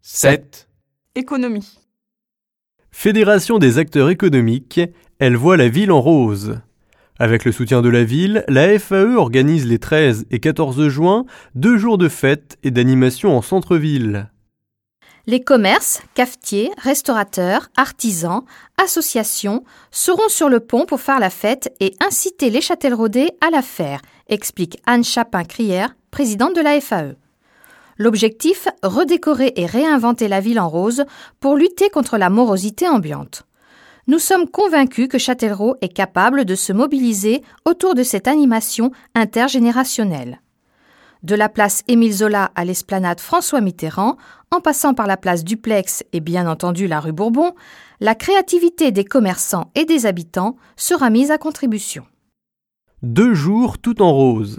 7. Économie. Fédération des acteurs économiques, elle voit la ville en rose. Avec le soutien de la ville, la FAE organise les 13 et 14 juin 2 jours de fêtes et d'animation en centre-ville. Les commerces, cafetiers, restaurateurs, artisans, associations seront sur le pont pour faire la fête et inciter les Châtelleraudais à la faire, explique Anne Chapin-Crière, présidente de la FAE. L'objectif, redécorer et réinventer la ville en rose pour lutter contre la morosité ambiante. Nous sommes convaincus que Châtellerault est capable de se mobiliser autour de cette animation intergénérationnelle. De la place Émile Zola à l'esplanade François Mitterrand, en passant par la place Duplex et bien entendu la rue Bourbon, la créativité des commerçants et des habitants sera mise à contribution. 2 jours tout en rose.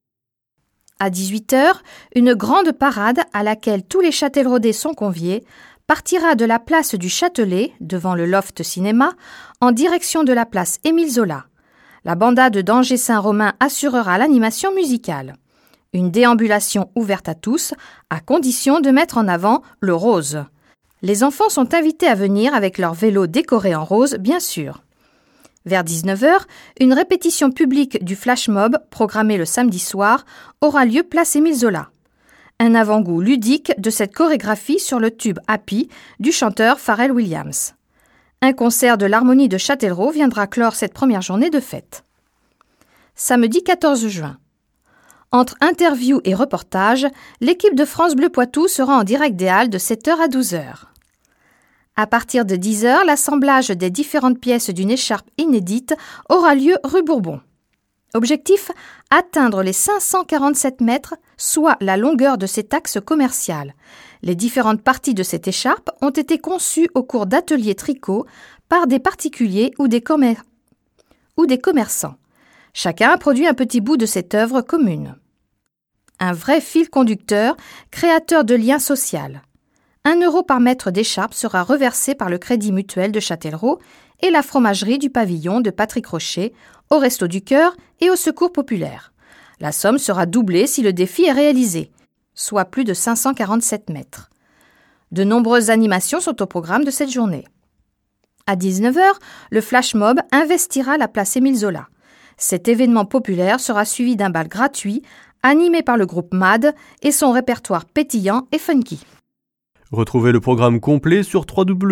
À 18h, une grande parade à laquelle tous les Châtelleraudais sont conviés partira de la place du Châtelet, devant le Loft Cinéma, en direction de la place Émile Zola. La banda de d'Angers-Saint-Romain assurera l'animation musicale. Une déambulation ouverte à tous, à condition de mettre en avant le rose. Les enfants sont invités à venir avec leurs vélos décorés en rose, bien sûr. Vers 19h, une répétition publique du flash mob, programmée le samedi soir, aura lieu place Émile Zola. Un avant-goût ludique de cette chorégraphie sur le tube Happy du chanteur Pharrell Williams. Un concert de l'Harmonie de Châtellerault viendra clore cette première journée de fête. Samedi 14 juin. Entre interviews et reportages, l'équipe de France Bleu Poitou sera en direct des Halles de 7h à 12h. À partir de 10h, l'assemblage des différentes pièces d'une écharpe inédite aura lieu rue Bourbon. Objectif, atteindre les 547 mètres, soit la longueur de cet axe commercial. Les différentes parties de cette écharpe ont été conçues au cours d'ateliers tricot par des particuliers ou des commerçants. Chacun a produit un petit bout de cette œuvre commune. Un vrai fil conducteur, créateur de liens sociaux. 1 euro par mètre d'écharpe sera reversé par le Crédit Mutuel de Châtellerault et la fromagerie du pavillon de Patrick Rocher, au Resto du Cœur et au Secours populaire. La somme sera doublée si le défi est réalisé, soit plus de 547 mètres. De nombreuses animations sont au programme de cette journée. À 19h, le flash mob investira la place Émile Zola. Cet événement populaire sera suivi d'un bal gratuit, animé par le groupe MAD et son répertoire pétillant et funky. Retrouvez le programme complet sur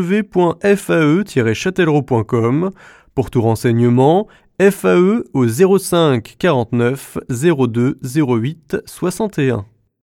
www.fae-châtellerault.com. Pour tout renseignement, FAE au 05 49 02 08 61.